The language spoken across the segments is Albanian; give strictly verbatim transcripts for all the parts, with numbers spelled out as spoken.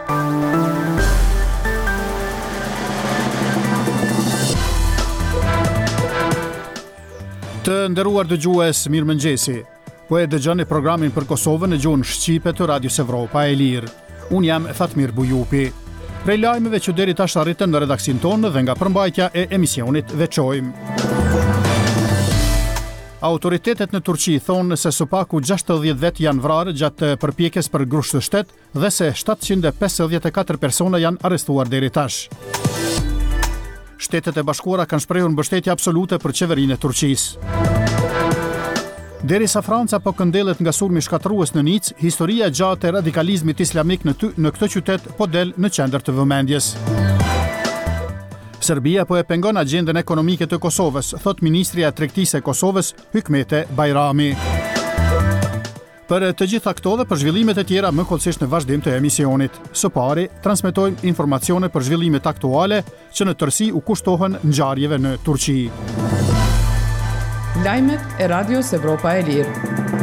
Të nderuar dëgjues, mirëmëngjesi. Po e dëgjoni programin për Kosovën në gjuhën shqipe të Radios Evropa e Lirë. Unë jam Fatmir Bujupi. Prej lajmeve që deri tash arritën në redaksin tonë dhe nga përmbajtja e emisionit veçojmë. Autoritetet në Turqi thonë se së paku gjashtëdhjetë vet janë vrarë gjatë përpjekjes për grusht të shtet dhe se shtatëqind e pesëdhjetë e katër persona janë arrestuar deri tash. Shtetet e Bashkuara kanë shprehur mbështetje absolute për qeverinë e Turqisë. Derisa Franca po këndellet nga sulmi shkatërrues në Nicë, historia e gjatë e radikalizmit islamik në, ty, në këtë qytet po del në qendër të vëmendjes. Serbia po e pengon agjendën ekonomike të Kosovës, thot Ministria e Tregtisë e Kosovës, Hykmete Bajrami. Për të gjitha këto dhe për zhvillimet e tjera më kollësisht në vazhdim të emisionit. Së pari, transmetojmë informacione për zhvillimet aktuale që në tërësi u kushtohen ngjarjeve në Turqi. Lajmet e Radios Evropa e Lirë.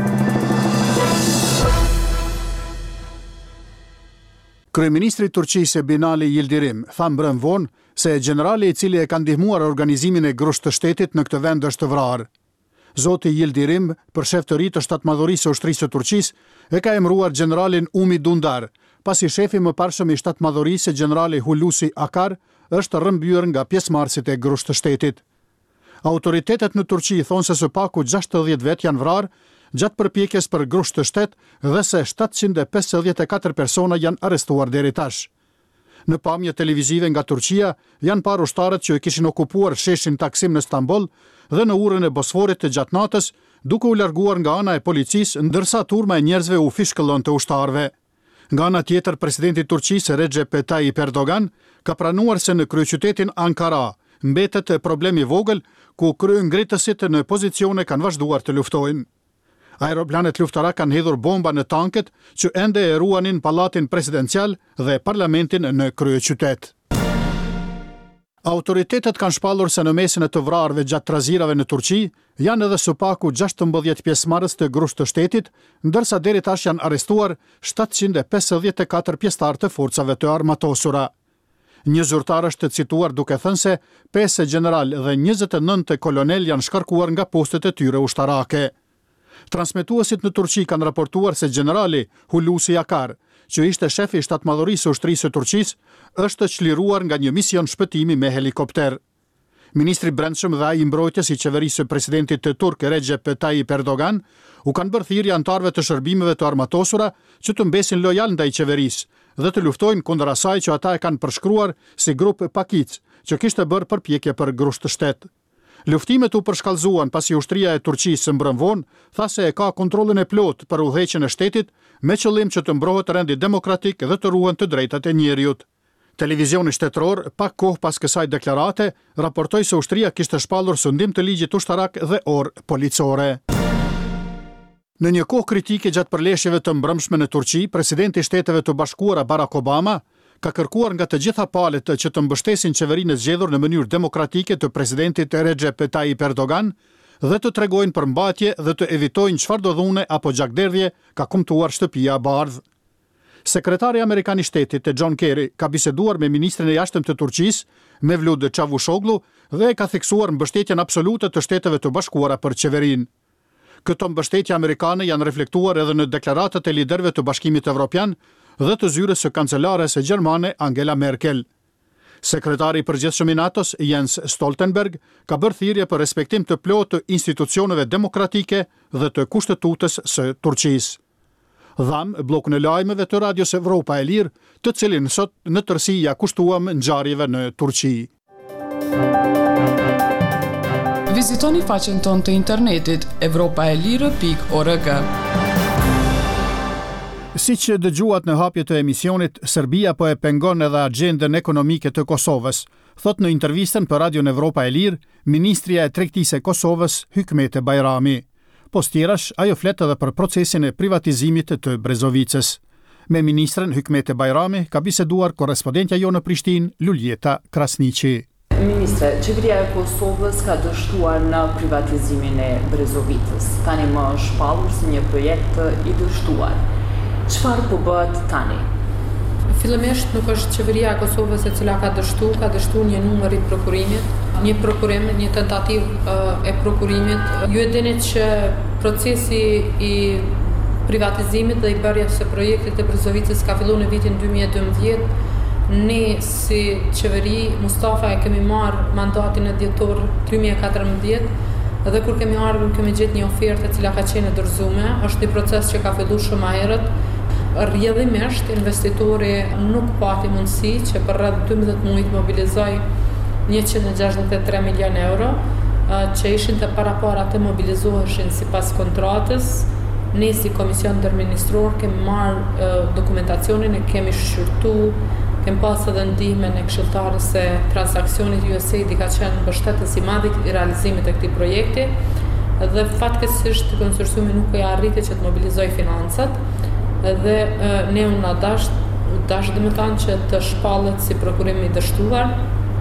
Kryeministri i Turqisë Binali Yildirim tha mbrëm vonë se gjenerali i cili e ka ndihmuar organizimin e grusht të shtetit në këtë vend është vrarë. Zoti Yildirim, për shef të ri të shtatmadhërisë së ushtrisë së Turqisë, e ka emëruar generalin Umi Dundar, pasi shefi më parshëm i shtatmadhërisë generali Hulusi Akar është rrëmbyer nga pjesëmarrësit e grusht të shtetit. Autoritetet në Turqi thonë se së paku gjashtëdhjetë vet janë vrarë gjatë përpjekjes për grusht të shtet dhe se shtatëqind e pesëdhjetë e katër persona janë arrestuar deri tash. Në pamje televizive nga Turqia janë parë ushtarët që e kishin okupuar sheshin Taksim në Stamboll dhe në urën e Bosforit të gjatë natës, duke u larguar nga ana e policisë, ndërsa turma e njerëzve u fishkëllon të ushtarëve. Nga ana tjetër, presidenti i Turqisë Recep Tayyip Erdogan ka pranuar se në kryeqytetin Ankara mbetet problemi i vogël, ku kryengritësit në pozicione kanë vazhduar të luftojnë. Aeroplanet luftara kanë hedhur bomba në tanket që ende e ruanin pallatin presidencial dhe parlamentin në kryeqytet. Autoritetet kanë shpallur se në mesin e të vrarëve gjatë trazirave në Turqi janë edhe së paku gjashtëmbëdhjetë pjesëmarrës të grusht të shtetit, ndërsa deri tash janë arrestuar shtatëqind e pesëdhjetë e katër pjesëtar të forcave të armatosura. Një zyrtar është cituar duke thënë se pesë general dhe njëzet e nëntë kolonel janë shkarkuar nga postet e tyre ushtarake. Transmetuesit në Turqi kanë raportuar se generali Hulusi Akar, që ishte shefi i shtatmadhërisë së ushtrisë së Turqisë, është çliruar nga një mision shpëtimi me helikopter. Ministri i Brendshëm dhe ai i mbrojtjes i qeverisë së presidentit të turk Recep Tayyip Erdogan u kanë bërë thirrje anëtarëve të shërbimeve të armatosura që të mbesin lojal ndaj qeverisë dhe të luftojnë kundër asaj që ata e kanë përshkruar si grup pakic, që kishte bërë përpjekje për grusht të shtet. Luftimet u përshkallëzuan pasi ushtria e Turqisë së mbrëm vonë tha se e ka kontrollin e plot për udhëheqjen e shtetit me qëllim që të mbrohet rendi demokratik dhe të ruhen të drejtat e njerëzit. Televizioni shtetëror, pak kohë pas kësaj deklarate, raportoi se ushtria kishte shpallur sundim të ligjit ushtarak dhe orë policore. Në një kohë kritike gjatë përleshjeve të mbrëmshme në Turqi, presidenti i Shteteve të Bashkuara Barack Obama ka kërkuar nga të gjitha palët që të mbështesin qeverinë e zgjedhur në mënyrë demokratike të presidentit Recep Tayyip Erdogan dhe të tregojnë për mbatje dhe të evitojnë çfarëdo dhune apo gjakderdhje ka kumtuar shtëpia e bardhë. Sekretari amerikan i shtetit John Kerry ka biseduar me ministrin e jashtëm të Turqisë, Mevlut Çavuşoglu, dhe ka theksuar mbështetjen absolute të Shteteve të Bashkuara për qeverinë. Këto mbështetje amerikane janë reflektuar edhe në deklaratat e liderëve të Bashkimit Evropian dhe të zyrës së kancelares së gjermane Angela Merkel. Sekretari i përgjithshëm i NATO-s Jens Stoltenberg ka bërë thirrje për respektim të plotë të institucioneve demokratike dhe të Kushtetutës së Turqisë. Dham bllokun e lajmeve të Radios Evropa e Lirë, të cilin sot në tërësi ja kushtuam ngjarjeve në Turqi. Vizitoni faqen tonë të internetit evropaelire pikë org. Si që dëgjuat në hapje të emisionit, Serbia po e pengon edhe agjendën ekonomike të Kosovës, thot në intervistën për Radion Evropa e Lirë, Ministria e Tregtisë e Kosovës, Hykmete Bajrami. Post tjerash, ajo flet edhe për procesin e privatizimit të Brezovicës. Me ministrën Hykmete Bajrami ka biseduar korrespondentja jo në Prishtinë, Luljeta Krasniqi. Ministre, qeveria e Kosovës ka dështuar në privatizimin e Brezovicës. Tani më shpallur si një projekt i dështuar. Çfarë po bëhet tani? Fillimisht nuk është qeveria e Kosovës e cila ka dështu, ka dështu një numër i prokurimit, një prokurim, një tentativë e prokurimit. Ju e dini që procesi i privatizimit dhe i bërjes së projektit të Brezovicës ka filluar në vitin dy mijë e dymbëdhjetë. Ne si qeveri Mustafa e kemi marrë mandatin e dhjetor dy mijë e katërmbëdhjetë dhe kur kemi ardhur kemi gjetë një ofertë e cila ka qenë e dorëzuar. Është një proces që ka filluar shumë më herët. Rrjedhimisht investitori nuk pati mundësi që për rreth dymbëdhjetë muaj të mobilizoj njëqind e gjashtëdhjetë e tre milion euro që ishin të parapara të mobilizoheshin sipas kontratës. Ne si Komision Ndërministror kemi marrë dokumentacionin e kemi shqyrtuar, kemi pas edhe ndihmën e këshilltarës së transaksionit U S A I D ka qenë mbështetës i madh i realizimit të këtij projekti dhe fatkeqësisht konsorciumi nuk e arriti që të mobilizojë financat dhe ne u na dash dash domethënë që të shpallet si prokurim i dështuar.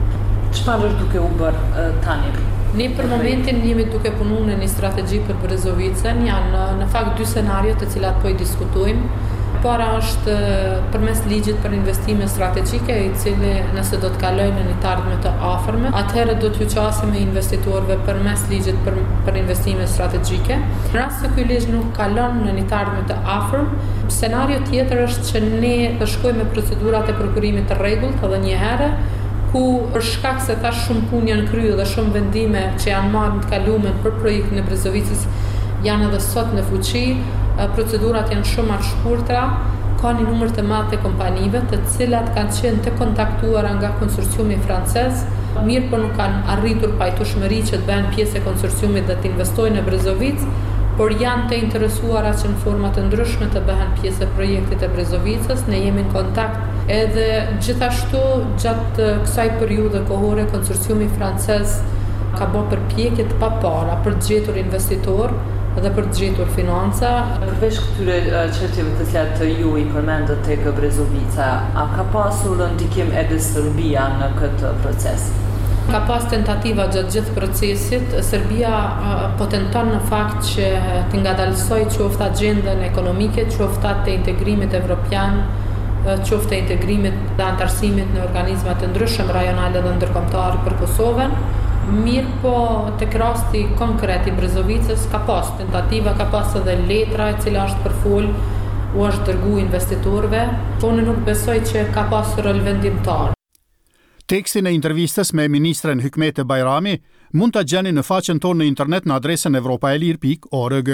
Çfarë është duke u bërë tani? Ne për momentin jemi duke punuar në një strategji për Brezovicën, janë në fakt dy scenario të cilat po i diskutojmë. Para është përmes ligjit për investime strategjike, i cili nëse do të kalojë në një të ardhme të afërme, atëherë do t'ju qasim me investitorëve përmes ligjit për, për investime strategjike. Në rast se ky ligj nuk kalon në një të ardhme të afërm, scenario tjetër është që ne të shkojmë me procedurat e prokurimit të rregullt edhe një herë, ku për shkak se tash shumë punë janë kryer dhe shumë vendime që janë marrë të kalumen për projektin e Brezovicës janë edhe sot në fuqi, procedurat janë shumë më të shkurtra, ka një numër të madh të kompanive të cilat kanë qenë të kontaktuara nga konsorciumi francez, mirë po nuk kanë arritur pajtueshmëri që të bëhen pjesë e konsorciumit dhe të investojnë në Brezovicë, por janë të interesuara që në forma të ndryshme të bëhen pjesë e projektit e Brezovicës. Ne jemi në kontakt edhe gjithashtu gjatë kësaj periudhe kohore konsorciumi francez ka bërë përpjekje të papara për të gjetur investitor dhe për të gjetur financa. Përveç këtyre çështjeve të cilat ju i përmendët tek Brezovica, a ka pasur ndikim edhe Serbia në këtë proces? Ka pas tentativa gjatë gjithë procesit. Serbia po tenton në fakt që të ngadalsoj qoftë agjendën ekonomike, qoftë të integrimit evropian, qoftë të integrimit dhe antarësimit në organizmat të ndryshëm rajonale dhe ndërkombëtar për Kosovën. Mirë po tek rasti konkret i Brezovicës ka pas tentativa, ka pas edhe letra e cila është përfol, u është dërgu investitorëve, po unë nuk besoj që ka pas rol vendimtar. Tekstin e intervistës me ministren Hykmete Bajrami mund ta gjeni në faqen tonë në internet në adresën evropaelir pikë org.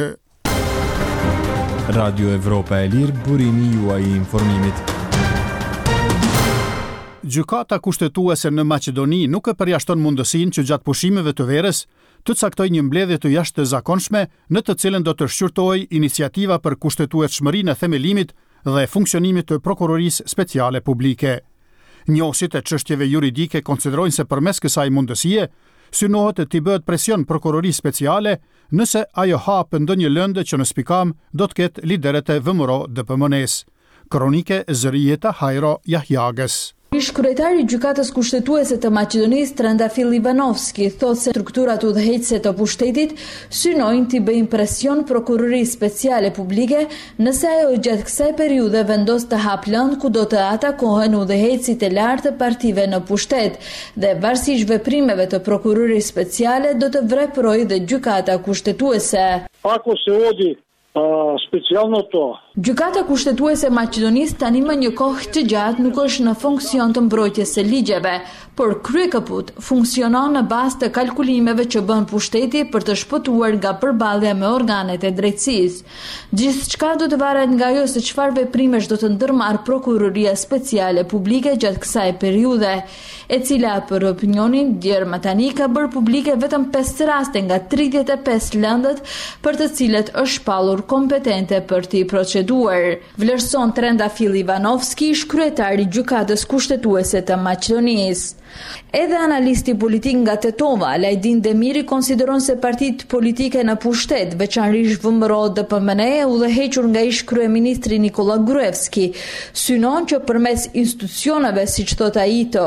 Radio Evropa e Lirë, burimi juaj i informimit. Gjykata kushtetuese në Maqedoni nuk e përjashton mundësinë që gjatë pushimeve të verës të caktoj një mbledhje të jashtëzakonshme në të cilën do të shqyrtojë iniciativa për kushtetueshmërinë e themelimit dhe funksionimit të prokurorisë speciale publike. Njohësit e çështjeve juridike konsiderojnë se përmes kësaj mundësie synohet të t'i bëhet presion prokurorisë speciale nëse ajo hapë ndonjë lëndë që në spikam do të ketë lideret e V M R O D P M N-s. Kronike Zërijeta Hajro Jahjagës. Ish kryetari i gjykatës kushtetuese të Maqedonisë Trandafil Ivanovski thotë se strukturat udhëheqëse të pushtetit synojnë t'i bëjnë presion prokurorisë speciale publike nëse ajo gjatë kësaj periudhe vendos të hapë lëndë ku do të atakohen udhëheqësit e lartë të partive në pushtet dhe varësisht veprimeve të prokurorisë speciale do të veprojë dhe gjykata kushtetuese. Ako se odi Uh, specialno to. Gjykata kushtetuese e Maqedonisë tani më një kohë të gjatë nuk është në funksion të mbrojtjes së ligjeve, por kryekëput funksionon në bazë të kalkulimeve që bën pushteti për të shpëtuar nga përballja me organet e drejtësisë. Gjithçka do të varet nga ajo se çfarë veprimesh do të ndërmarrë prokuroria speciale publike gjatë kësaj periudhe, e cila për opinionin djerë më tani ka bërë publike vetëm pesë raste nga tridhjetë e pesë lëndët për të cilët është shpallur kompetente për t'i proceduar. Vlerëson Trandafil Ivanovski, ish kryetari i gjykatës kushtetuese të Maqedonisë. Edhe analisti politik nga Tetova, Alajdin Demiri, konsideron se partitë politike në pushtet, veçanërisht V M R O D P M N, udhëhequr nga ish kryeministri Nikola Gruevski, synon që përmes institucioneve, siç thot ai, të okupuar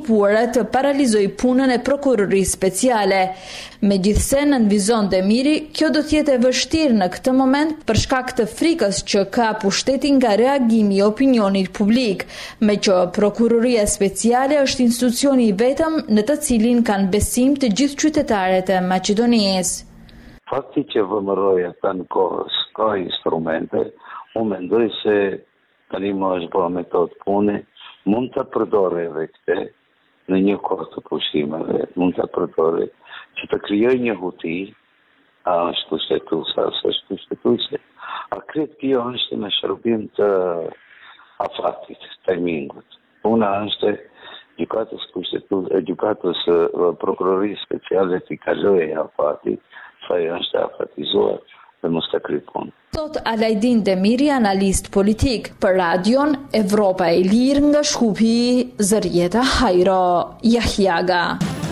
inkulpuara të paralizoj punën e prokurorisë speciale. Megjithse nënvizon Demiri, kjo do të jetë e vështirë në këtë moment për shkak të frikës që ka pushteti nga reagimi i opinionit publik, me që prokuroria speciale është institucioni i vetëm në të cilin kanë besim të gjithë qytetarët e Maqedonisë. Fakti që vëmëroja kanë kohës, ka instrumente, unë mendoj se tani më është bërë metodë pune, mund të përdore edhe këte në një kohë të pushimeve, mund të përdore që të krijoj një huti, a është kushtetuese, a është kushtetuese. A kretë kjo është në shërbim të afatit, timingut. Puna është gjykatës kushtetuese, gjykatës prokurorisë speciale të kaloj afatit, sa i është afatizuar dhe mos të kry punë. Thot Alajdin Demiri, analist politik, për radion Evropa e Lirë nga Shkupi, Zërjeta Hajro, Jahjaga.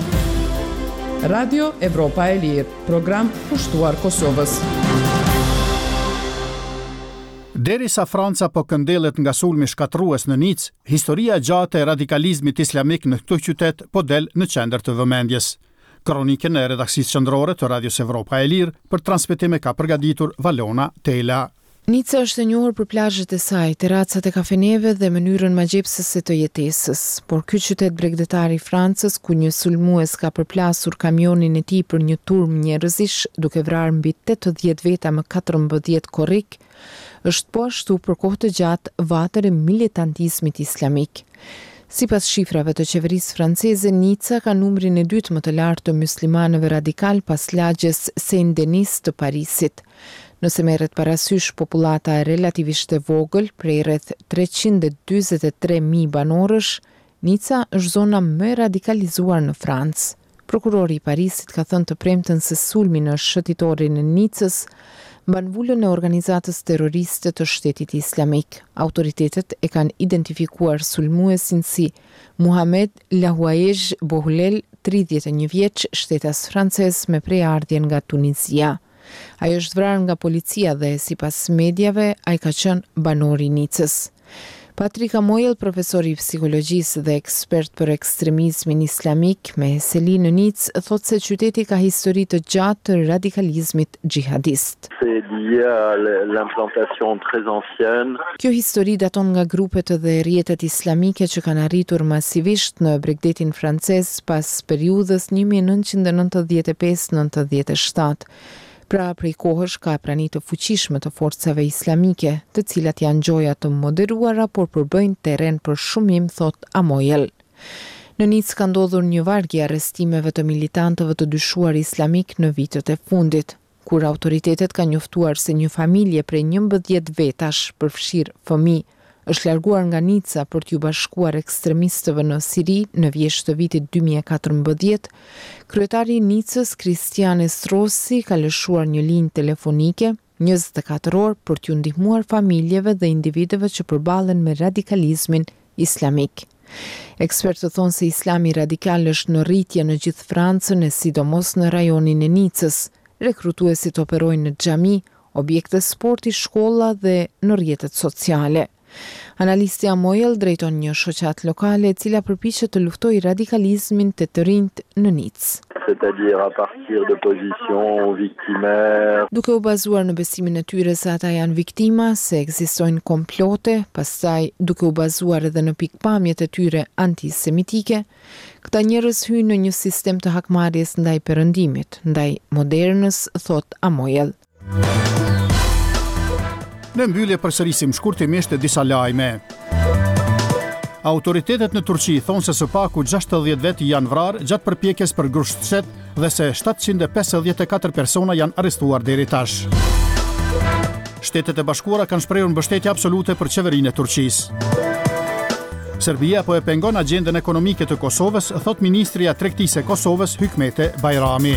Radio Evropa e Lirë, program pushtuar Kosovës. Derisa Franca po këndellet nga sulmi shkatrues në Nicë, historia gjatë e radikalizmit islamik në këtë qytet po del në qendër të vëmendjes. Kronikën e redaksisë qendrore të Radios Evropa e Lirë për transmetime ka përgatitur Valona Tela. Nica është e njohur për plazhet e saj, terracat e kafeneve dhe mënyrën magjepsëse të jetesës, por ky qytet bregdetar i Francës, ku një sulmues ka përplasur kamionin e tij për një turm njerëzish, duke vrarë mbi tetëdhjetë veta më katërmbëdhjetë korrik, është po ashtu për kohë të gjatë vatër e militantizmit islamik. Sipas shifrave të qeverisë franceze, Nica ka numrin e dytë më të lartë të myslimanëve radikal pas lagjes Saint-Denis të Parisit. Nëse merret parasysh popullata e relativisht e vogël, prej rreth treqind e dyzet e tre mijë banorësh, Nica është zona më radikalizuar në Francë. Prokurori i Parisit ka thënë të premten se sulmi në shëtitorin e Nicës mban vulën e organizatës terroriste të Shtetit Islamik. Autoritetet e kanë identifikuar sulmuesin si Mohamed Lahuajej Bohlel, tridhjetë e një vjeç, shtetas francez me prejardhje nga Tunizia. Ai është vrarë nga policia dhe sipas mediave ai ka qenë banor i Nicës. Patrick Amoyel, profesor i psikologjisë dhe ekspert për ekstremizmin islamik me seli në Nicë, thotë se qyteti ka histori të gjatë të radikalizmit xhihadist. Kjo histori daton nga grupet dhe rrjetet islamike që kanë arritur masivisht në bregdetin francez pas periudhës një mijë e nëntëqind e nëntëdhjetë e pesë nëntëdhjetë e shtatë. Pra prej kohësh ka prani të fuqishme të forcave islamike, të cilat janë gjoja të moderuara, por përbëjnë terren për shumim, thot Amoyel. Në Nicë ka ndodhur një vargje arrestimeve të militantëve të dyshuar islamik në vitet e fundit, kur autoritetet kanë njoftuar se një familje prej njëmbëdhjetë vetash, përfshirë fëmijë, është larguar nga Nica për t'ju bashkuar ekstremistëve në Siri në vjesht të vitit dy mijë e katërmbëdhjetë, kryetari i Nicës, Cristiane Strossi, ka lëshuar një linjë telefonike njëzet e katër orë për t'ju ndihmuar familjeve dhe individëve që përballen me radikalizmin islamik. Ekspertët thonë se Islami radikal është në rritje në gjithë Francën e sidomos në rajonin e Nicës. Rekrutuesit operojnë në xhami, objekte sporti, shkolla dhe në rrjetet sociale. Analisti Amoyel drejton një shoqat lokale e cila përpiqet të luftojë radikalizmin të të rinjt në Nicë. C'est-à-dire à partir de positions victimaires. Duke u bazuar në besimin e tyre se ata janë viktima, se ekzistojnë komplote, pastaj duke u bazuar edhe në pikpamjet e tyre antisemitike, këta njerëz hyjnë në një sistem të hakmarrjes ndaj perëndimit, ndaj modernës, thot Amoyel. Në mbyllje përsërisim shkurtimisht disa lajme. Autoritetet në Turqi thonë se së paku gjashtëdhjetë vet janë vrarë gjatë përpjekjes për grushtet dhe se shtatëqind e pesëdhjetë e katër persona janë arrestuar deri tash. Shtetet e Bashkuara kanë shprehur mbështetje absolute për qeverinë e Turqisë. Serbia po e pengon agjendën ekonomike të Kosovës, thot ministri i tregtisë e Kosovës Hykmete Bajrami.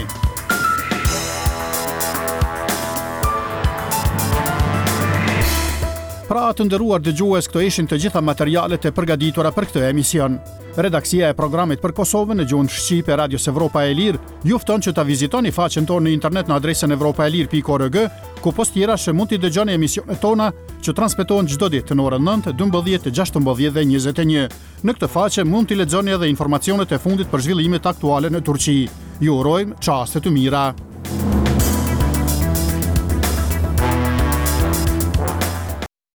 Pra të nderuar dëgjues, këto ishin të gjitha materialet e përgatitura për këtë emision. Redaksia e programit për Kosovën në gjuhën shqipe e Radios Evropa e Lirë ju fton që ta vizitoni faqen tonë në internet në adresën evropaelir pikë org, ku post tjera që mund t'i dëgjoni emisionet tona që transmetohen çdo ditë në orën nëntë, dymbëdhjetë, gjashtëmbëdhjetë dhe njëzet e një. Në këtë faqe mund t'i lexoni edhe informacionet e fundit për zhvillimet aktuale në Turqi. Ju urojmë çaste të mira.